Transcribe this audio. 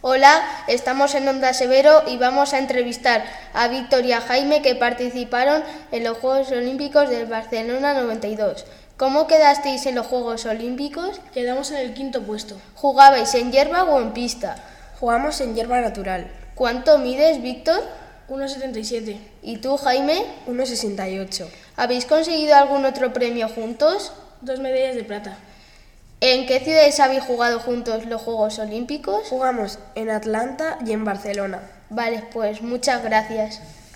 Hola, estamos en Onda Severo y vamos a entrevistar a Víctor y a Jaime, que participaron en los Juegos Olímpicos de Barcelona 92. ¿Cómo quedasteis en los Juegos Olímpicos? Quedamos en el 5º puesto. ¿Jugabais en hierba o en pista? Jugamos en hierba natural. ¿Cuánto mides, Víctor? 1,77. ¿Y tú, Jaime? 1,68. ¿Habéis conseguido algún otro premio juntos? 2 medallas de plata. ¿En qué ciudades habéis jugado juntos los Juegos Olímpicos? Jugamos en Atlanta y en Barcelona. Vale, pues muchas gracias.